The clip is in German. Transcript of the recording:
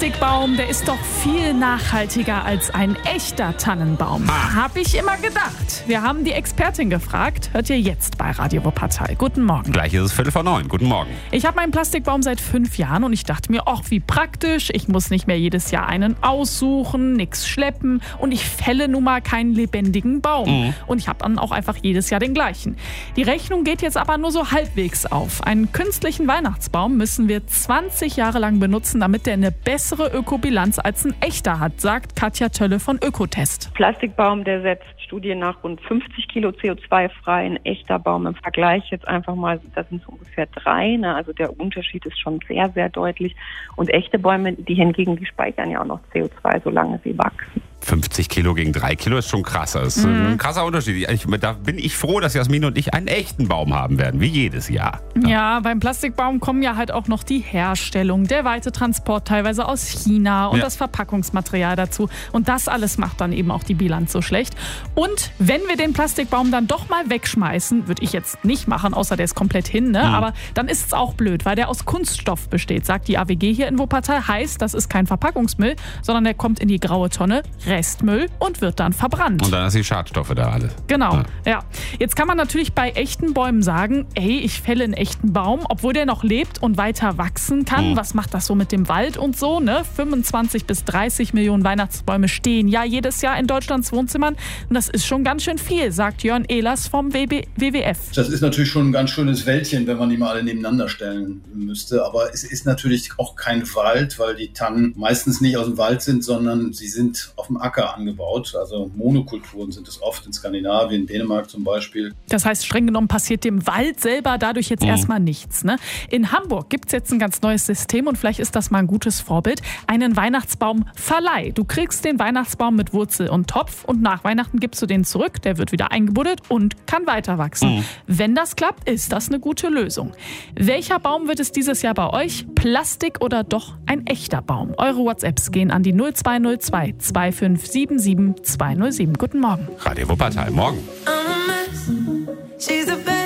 Plastikbaum, der ist doch viel nachhaltiger als ein echter Tannenbaum. Hab ich immer gedacht. Wir haben die Expertin gefragt. Hört ihr jetzt bei Radio Wuppertal. Guten Morgen. Gleich ist es 8:45. Guten Morgen. Ich habe meinen Plastikbaum seit 5 Jahren und ich dachte mir, ach, wie praktisch. Ich muss nicht mehr jedes Jahr einen aussuchen, nichts schleppen und ich fälle nun mal keinen lebendigen Baum. Und ich habe dann auch einfach jedes Jahr den gleichen. Die Rechnung geht jetzt aber nur so halbwegs auf. Einen künstlichen Weihnachtsbaum müssen wir 20 Jahre lang benutzen, damit der eine bessere Ökobilanz als ein echter hat, sagt Katja Tölle von Ökotest. Plastikbaum, der setzt Studien nach rund 50 Kilo CO2 frei. Ein echter Baum im Vergleich jetzt einfach mal, das sind so ungefähr 3. Ne? Also der Unterschied ist schon sehr, sehr deutlich. Und echte Bäume, die hingegen, die speichern ja auch noch CO2, solange sie wachsen. 50 Kilo gegen 3 Kilo ist schon krass. Das ist ein krasser Unterschied. Da bin ich froh, dass Jasmin und ich einen echten Baum haben werden, wie jedes Jahr. Ja, beim Plastikbaum kommen ja halt auch noch die Herstellung, der weite Transport teilweise aus China und das Verpackungsmaterial dazu. Und das alles macht dann eben auch die Bilanz so schlecht. Und wenn wir den Plastikbaum dann doch mal wegschmeißen, würde ich jetzt nicht machen, außer der ist komplett hin, ne? Aber dann ist es auch blöd, weil der aus Kunststoff besteht, sagt die AWG hier in Wuppertal. Heißt, das ist kein Verpackungsmüll, sondern der kommt in die graue Tonne, Restmüll und wird dann verbrannt. Und dann hast du die Schadstoffe da alle. Genau, ja. Jetzt kann man natürlich bei echten Bäumen sagen, ey, ich fälle einen echten Baum, obwohl der noch lebt und weiter wachsen kann. Was macht das so mit dem Wald und so, ne? 25 bis 30 Millionen Weihnachtsbäume stehen ja jedes Jahr in Deutschlands Wohnzimmern. Und das ist schon ganz schön viel, sagt Jörn Ehlers vom WWF. Das ist natürlich schon ein ganz schönes Wäldchen, wenn man die mal alle nebeneinander stellen müsste. Aber es ist natürlich auch kein Wald, weil die Tannen meistens nicht aus dem Wald sind, sondern sie sind auf dem Acker angebaut. Also Monokulturen sind es oft in Skandinavien, Dänemark zum Beispiel. Das heißt, streng genommen passiert dem Wald selber dadurch jetzt erstmal nichts. Ne? In Hamburg gibt es jetzt ein ganz neues System und vielleicht ist das mal ein gutes Vorbild. Einen Weihnachtsbaumverleih. Du kriegst den Weihnachtsbaum mit Wurzel und Topf und nach Weihnachten gibst du den zurück. Der wird wieder eingebuddelt und kann weiter wachsen. Wenn das klappt, ist das eine gute Lösung. Welcher Baum wird es dieses Jahr bei euch? Plastik oder doch ein echter Baum? Eure WhatsApps gehen an die 0202 2577 207. Guten Morgen. Radio Wuppertal, morgen. She's a